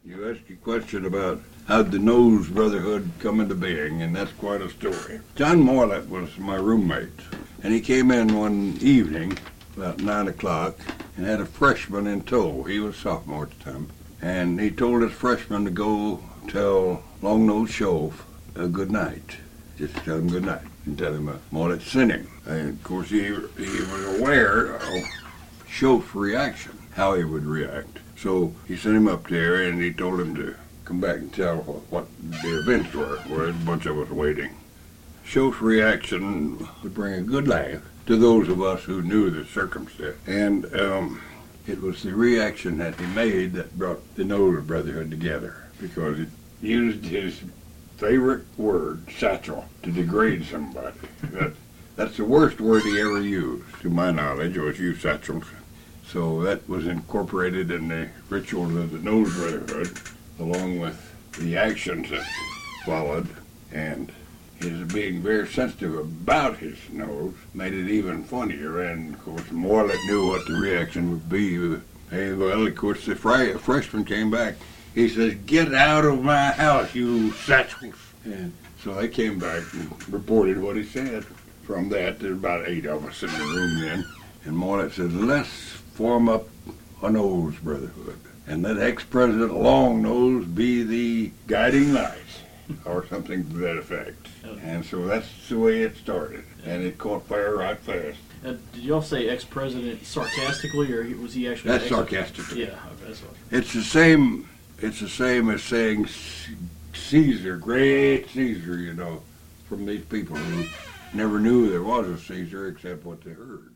You asked a question about how'd the Nose Brotherhood come into being, and that's quite a story. John Moylett was my roommate, and he came in one evening about 9 o'clock and had a freshman in tow. He was a sophomore at the time. And he told his freshman to go tell Long Nose Shoaf a good night. Just tell him good night and tell him Moylett sent him. And of course he was aware of Shoaf's reaction, how he would react. So he sent him up there and he told him to come back and tell what the events were, where a bunch of us waiting. Shoaf's reaction would bring a good laugh to those of us who knew the circumstance. And it was the reaction that he made that brought the Nose Brotherhood together, because it used his favorite word, satchel, to degrade somebody. That's the worst word he ever used, to my knowledge, was use satchels. So that was incorporated in the rituals of the Nose Brotherhood, along with the actions that followed, and his being very sensitive about his nose made it even funnier. And of course Moylett knew what the reaction would be. Hey, well, of course the freshman came back. He says, "Get out of my house, you satchels." And so they came back and reported what he said. From that, there's about 8 of us in the room then. And Moylett said, "Let's form up a Nose Brotherhood, and let ex-President Long Nose be the guiding light," or something to that effect. And so that's the way it started, and it caught fire right fast. Did y'all say ex-president sarcastically, or was he actually? That's sarcastic. Yeah, that's what. It's the same. It's the same as saying Caesar, great Caesar. You know, from these people who never knew there was a Caesar except what they heard.